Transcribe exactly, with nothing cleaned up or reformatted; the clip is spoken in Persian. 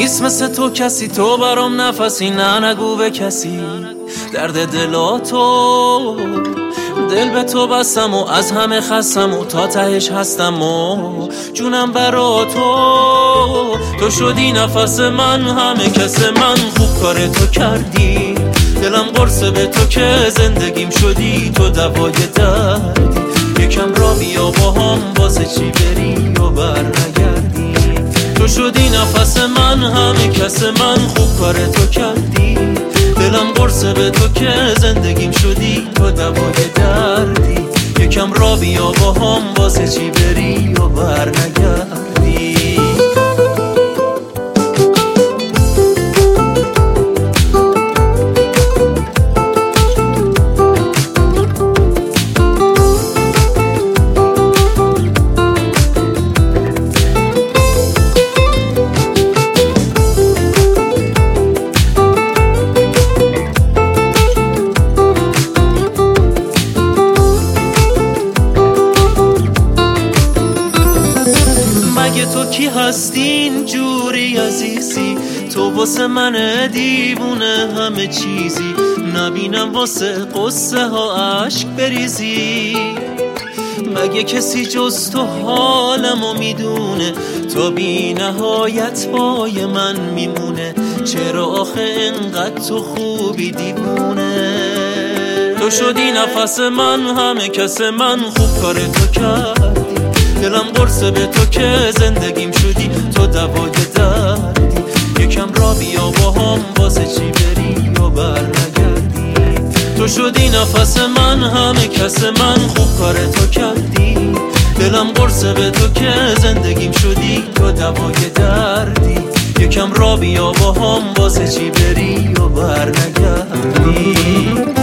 نیست مثل تو کسی، تو برام نفسی، نه نگو به کسی درد دلاتو. دل به تو بستم و از همه خستم و تا تهش هستم و جونم برا تو. تو شدی نفس من، همه کس من، خوب کار تو کردی. دلم قرصه به تو که زندگیم شدی، تو دوای دردی. یکم را بیا با هم، واسه چی بری و بر نگردی. تو شدی نفس من، همه کس من، خوب کار تو کردی. دلم قرصه به تو که زندگیم شدی، تو دوای دردی. یکم را بیا با هم، واسه چی بری و بر نگردی. مگه تو کی هستین جوری عزیزی؟ تو واسه من دیوونه همه چیزی. نبینم واسه قصه ها عشق بریزی. مگه کسی جز تو حالمو میدونه؟ تا بی نهایت پای من میمونه. چرا آخه انقدر تو خوبی دیوونه؟ تو شدی نفس من، همه کس من، خوب کار تو کردی. دلم قرصه به تو که زندگیم شدی، تو دوای دردی. یکم را بیا با هم، واسه چی بری و بر نگردی. تو شدی نفس من، همه کس من، خوب کار تو کردی. دلم قرصه به تو که زندگیم شدی، تو دوای دردی. یکم را بیا با هم، واسه چی بری و بر نگردی.